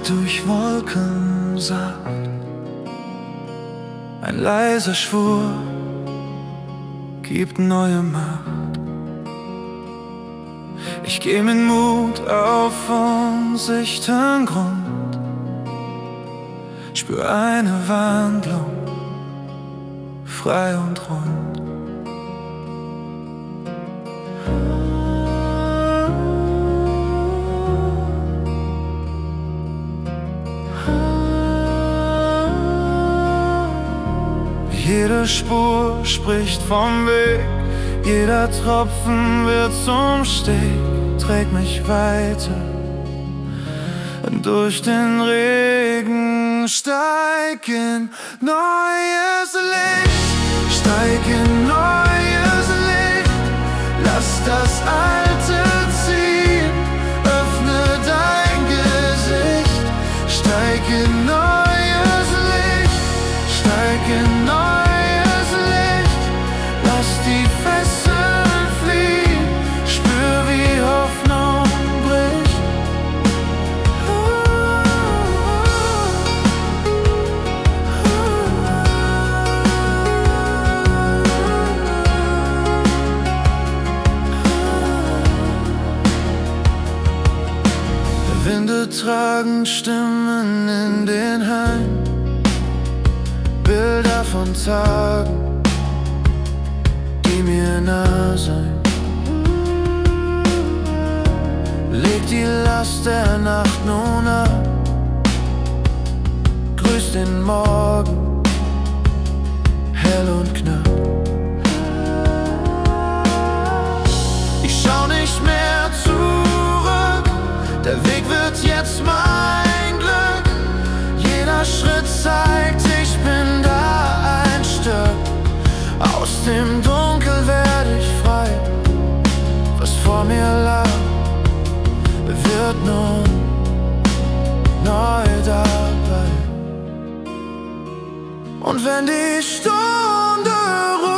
durch Wolken sacht. Ein leiser Schwur gibt neue Macht. Ich geh mit Mut auf unsichtbaren Grund, spür eine Wandlung, frei und rund. Jede Spur spricht vom Weg, jeder Tropfen wird zum Steg, trägt mich weiter. Durch den Regen steig in neues Licht, steig in neues Licht, lass das Alte ziehen, öffne dein Gesicht, steig in neues Licht, steig in neues Licht, lass die Fesseln fliehen, spür wie Hoffnung bricht. Winde tragen Stimmen in den Hain, Bilder von Tagen, die mir nah sein. Leg die Last der Nacht nun ab, grüß den Morgen, hell und knapp. Ich schau nicht mehr zurück, der Weg wird jetzt mein Glück. Jeder Schritt zeigt, ich bin da ein Stück. Aus dem Dunkel werde ich frei. Was vor mir lag, wird nun neu dabei. Und wenn die Stunde